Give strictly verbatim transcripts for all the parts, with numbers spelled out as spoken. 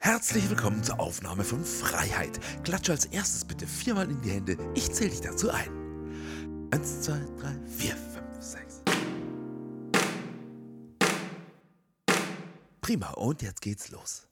Herzlich willkommen zur Aufnahme von Freiheit. Klatsche als erstes bitte viermal in die Hände. Ich zähle dich dazu ein. Eins, zwei, drei, vier, fünf, sechs. Prima, und jetzt geht's los.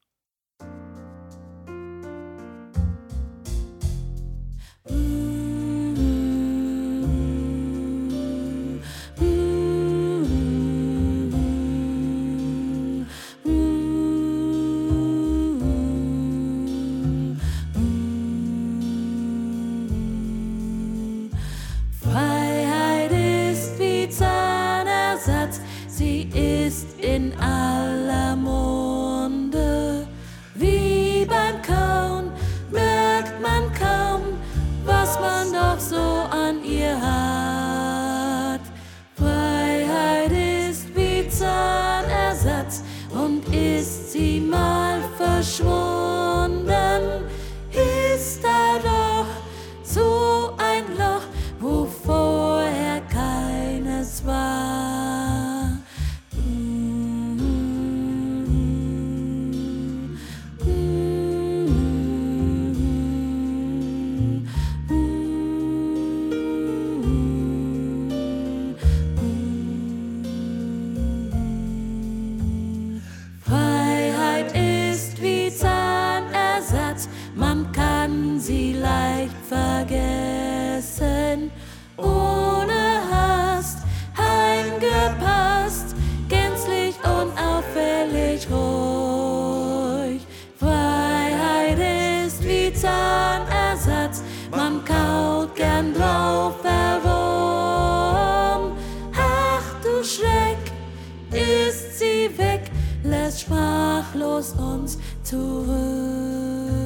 Sie ist in aller Munde. Wie beim Kauen merkt man kaum, was man doch so an ihr hat. Freiheit ist wie Zahnersatz, und ist sie mal verschwunden, ist da doch so ein Loch, wo vorher keines war. Man kann sie leicht vergessen, ohne Hast, eingepasst, gänzlich unauffällig ruhig. Freiheit ist wie Zahnersatz, man kaut gern drauf herum. Ach du Schreck, ist sie weg, lässt sprachlos uns zurück.